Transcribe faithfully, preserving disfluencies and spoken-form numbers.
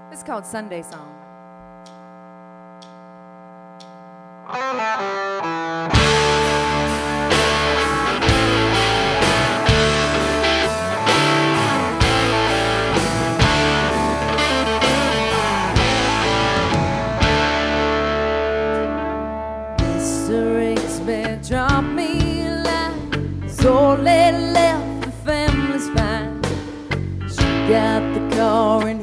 It's called Sunday Song. Mister Express dropped me a line, so late left, the family's fine. She got the car and